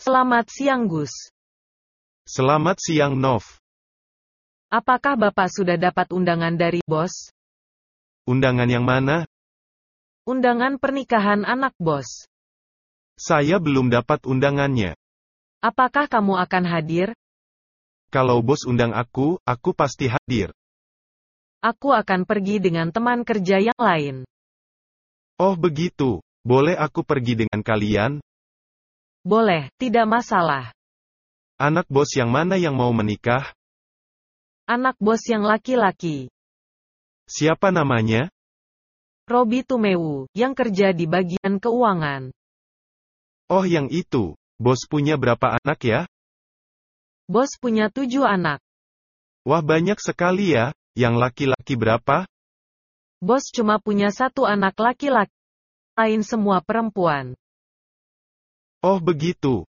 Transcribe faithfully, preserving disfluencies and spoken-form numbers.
Selamat siang Gus. Selamat siang Nov. Apakah Bapak sudah dapat undangan dari bos? Undangan yang mana? Undangan pernikahan anak bos. Saya belum dapat undangannya. Apakah kamu akan hadir? Kalau bos undang aku, aku pasti hadir. Aku akan pergi dengan teman kerja yang lain. Oh begitu, boleh aku pergi dengan kalian? Boleh, tidak masalah. Anak bos yang mana yang mau menikah? Anak bos yang laki-laki. Siapa namanya? Robi Tumewu, yang kerja di bagian keuangan. Oh yang itu. Bos punya berapa anak ya? Bos punya tujuh anak. Wah banyak sekali ya. Yang laki-laki berapa? Bos cuma punya satu anak laki-laki. Lain semua perempuan. Oh begitu.